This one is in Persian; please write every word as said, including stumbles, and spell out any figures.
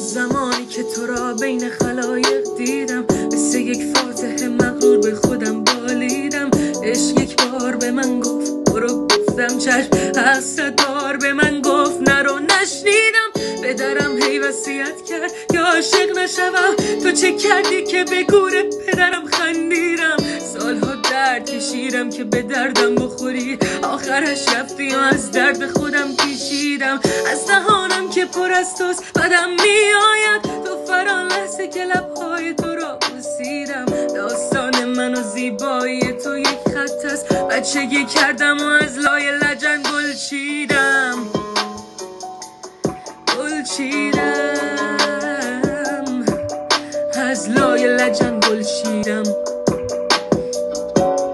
زمانی که تو را بین خلایق دیدم، مثل یک فاتح مغرور به خودم بالیدم. عشق یک بار به من گفت برو، گفتم چشم. از صد بار به من گفت نرو، نشنیدم. به درم هی وصیت کرد که عاشق نشوم. تو چه کردی که به گور پدرم خندیدم؟ سالها درد کشیدم که به دردم بخوری، آخرش رفتی و از درد خودم کشیدم. از دهانم که پر از توست بدم میآید، تو فران لحظه که لبهای تو را بوسیدم. داستان من و زیبایی تو یک خط است، بچگی کردم و از لای لجن گل چیدم. گل چیدم از لای لجن گل چیدم.